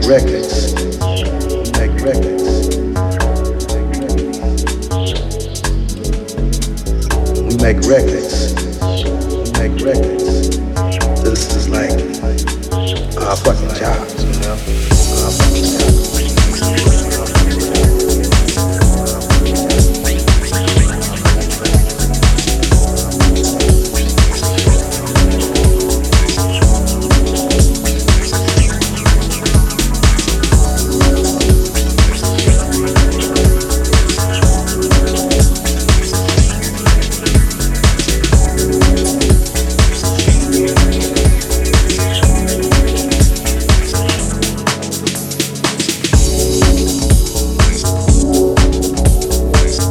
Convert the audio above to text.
records. We make records. We make records. We make records. This is like our fucking jobs, you know? Our fucking jobs.